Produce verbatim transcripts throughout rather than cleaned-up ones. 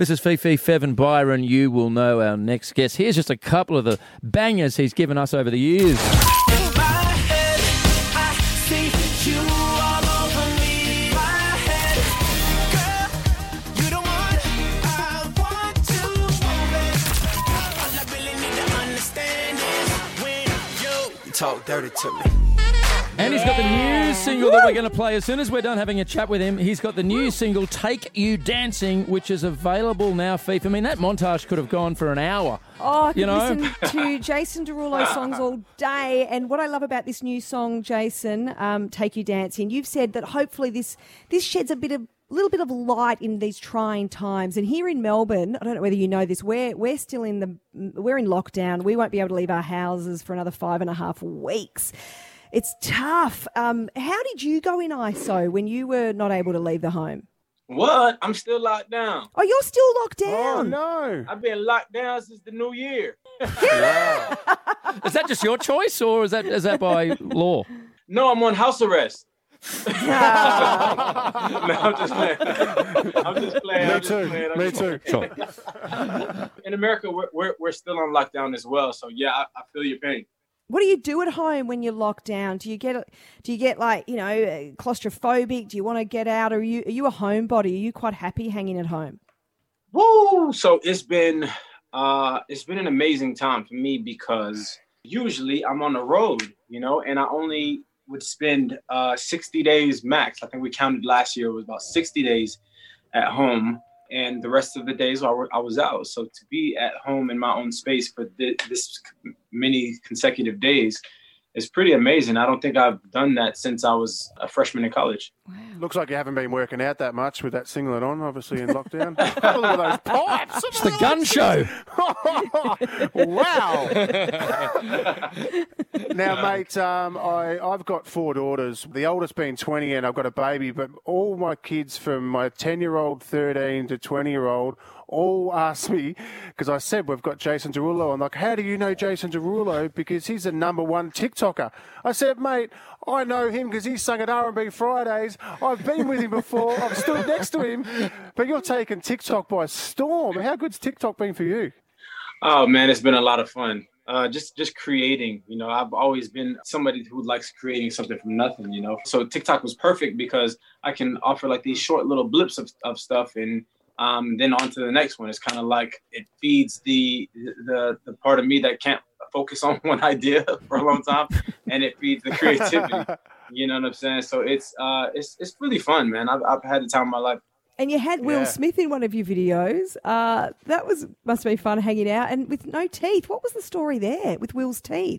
This is Fifi, Fev and Byron. You will know our next guest. Here's just a couple of the bangers he's given us over the years. Talk dirty to me. And he's got the new single that we're going to play as soon as we're done having a chat with him. He's got the new single, Take You Dancing, which is available now, Fifi. I mean, that montage could have gone for an hour. Oh, I could you know? listen to Jason Derulo songs all day. And what I love about this new song, Jason, um, Take You Dancing, you've said that hopefully this this sheds a bit of little bit of light in these trying times. And here in Melbourne, I don't know whether you know this, we're we're still in the we're in lockdown. We won't be able to leave our houses for another five and a half weeks. It's tough. Um, how did you go in I S O when you were not able to leave the home? What? I'm still locked down. Oh, you're still locked down. Oh, no. I've been locked down since the new year. Wow. Is that just your choice, or is that is that by law? No, I'm on house arrest. Ah. No, I'm just playing. I'm just playing. Me I'm just too. playing. I'm Me just too. Sure. In America, we're, we're we're still on lockdown as well. So yeah, I, I feel your pain. What do you do at home when you're locked down? Do you get do you get like, you know, claustrophobic? Do you want to get out? Or are you are you a homebody? Are you quite happy hanging at home? Woo! So it's been uh it's been an amazing time for me because usually I'm on the road, you know, and I only would spend uh sixty days max. I think we counted last year, it was about sixty days at home, and the rest of the days I was out. So to be at home in my own space for this many consecutive days is pretty amazing. I don't think I've done that since I was a freshman in college. Wow. Looks like you haven't been working out that much with that singlet on, obviously, in lockdown. Look at those pipes. It's the gun show. Wow. Now, mate, um, I, I've got four daughters. The oldest being twenty and I've got a baby, but all my kids from my ten-year-old, thirteen to twenty-year-old all ask me, because I said we've got Jason Derulo. I'm like, how do you know Jason Derulo? Because he's the number one TikToker. I said, mate, I know him because he sung at R and B Fridays. I've been with him before. I've stood next to him. But you're taking TikTok by storm. How good's TikTok been for you? Oh, man, it's been a lot of fun. Uh, just just creating, you know, I've always been somebody who likes creating something from nothing, you know. So TikTok was perfect because I can offer like these short little blips of, of stuff, and um, then on to the next one. It's kind of like it feeds the, the the part of me that can't focus on one idea for a long time, and it feeds the creativity. You know what I'm saying? So it's uh it's it's really fun, man. I've I've had the time of my life. And you had Will Yeah. Smith in one of your videos. Uh, that was must be fun hanging out, and with no teeth. What was the story there with Will's teeth?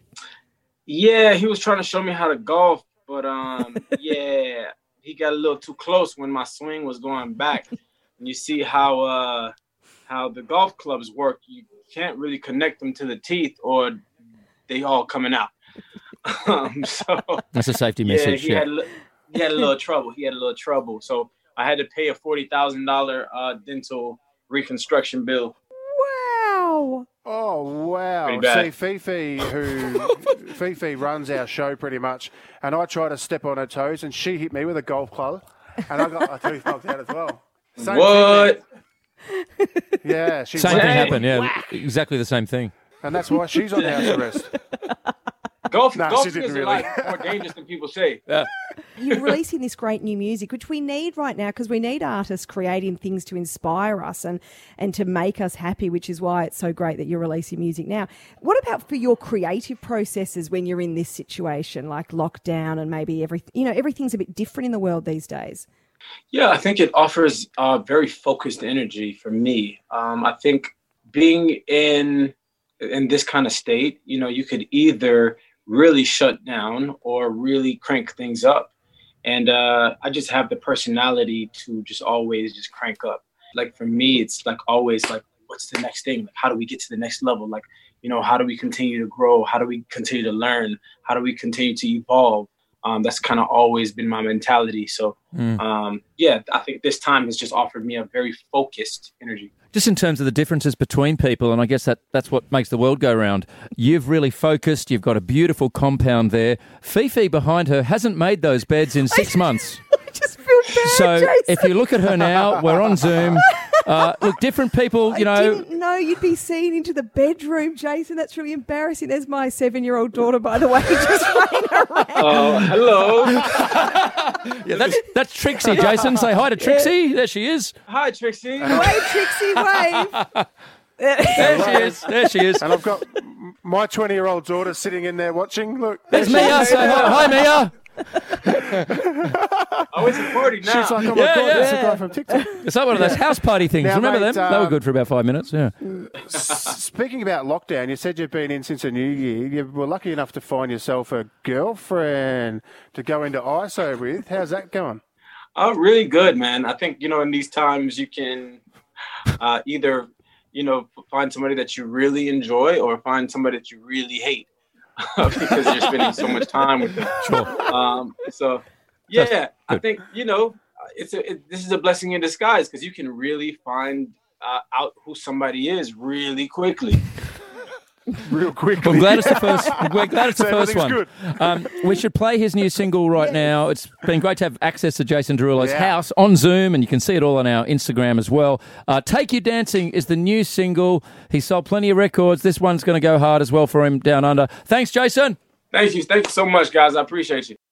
Yeah, he was trying to show me how to golf, but um, yeah, he got a little too close when my swing was going back. And you see how uh how the golf clubs work. You can't really connect them to the teeth, or they all coming out. um, so That's a safety yeah, message. he Yeah. had a li- he had a little trouble. He had a little trouble. So I had to pay a forty thousand dollar uh dental reconstruction bill. Wow. Oh, wow. Pretty bad. See, Fifi, who Fifi runs our show pretty much, and I tried to step on her toes, and she hit me with a golf club, and I got my tooth knocked out as well. Same What? thing. Yeah. She Same thing Hey. happened. Yeah, exactly the same thing. And that's why she's on house arrest. Golf, No, golf she is didn't a really. lot more dangerous than people say. You're releasing this great new music, which we need right now because we need artists creating things to inspire us and, and to make us happy, which is why it's so great that you're releasing music now. What about for your creative processes when you're in this situation, like lockdown and maybe everything, you know, everything's a bit different in the world these days? Yeah, I think it offers uh, very focused energy for me. Um, I think being in in this kind of state, you know, you could either really shut down or really crank things up. And uh, I just have the personality to just always just crank up. Like for me, it's like always like, what's the next thing? Like, how do we get to the next level? Like, you know, how do we continue to grow? How do we continue to learn? How do we continue to evolve? Um, that's kind of always been my mentality. So, Mm. um, yeah, I think this time has just offered me a very focused energy. Just in terms of the differences between people, and I guess that, that's what makes the world go round. You've really focused. You've got a beautiful compound there. Fifi behind her hasn't made those beds in six months. I just feel bad, So Jason. if you look at her now, we're on Zoom. Uh, look, different people, you I know. didn't know you'd be seen into the bedroom, Jason. That's really embarrassing. There's my seven-year-old daughter, by the way, just running around. Oh, hello. Yeah, that's that's Trixie, Jason. Say hi to Trixie. There she is. Hi, Trixie. Wave, Trixie, wave. There she is. There she is. And I've got m- my twenty-year-old daughter sitting in there watching. Look, There's Mia. Say hi. Hi, Mia. Oh, it's a party now. she's like, oh my Yeah, God, yeah. that's the guy from TikTok. It's like one of those house party things. Now, Remember mate, them? they were um, good for about five minutes. Yeah. S- Speaking about lockdown, you said you've been in since the new year. You were lucky enough to find yourself a girlfriend to go into I S O with. How's that going? Oh, really good, man. I think, you know, in these times you can uh, either, you know, find somebody that you really enjoy or find somebody that you really hate because you're spending so much time with them. Sure. Um, so, yeah, I think, you know, it's a, it, this is a blessing in disguise because you can really find uh, out who somebody is really quickly. Real quickly. I'm glad it's the first. We're glad it's the So first one. everything's Um, we should play his new single right now. It's been great to have access to Jason Derulo's Yeah. house on Zoom, and you can see it all on our Instagram as well. Uh, Take You Dancing is the new single. He sold plenty of records. This one's going to go hard as well for him down under. Thanks, Jason. Thank you. Thank you so much, guys. I appreciate you.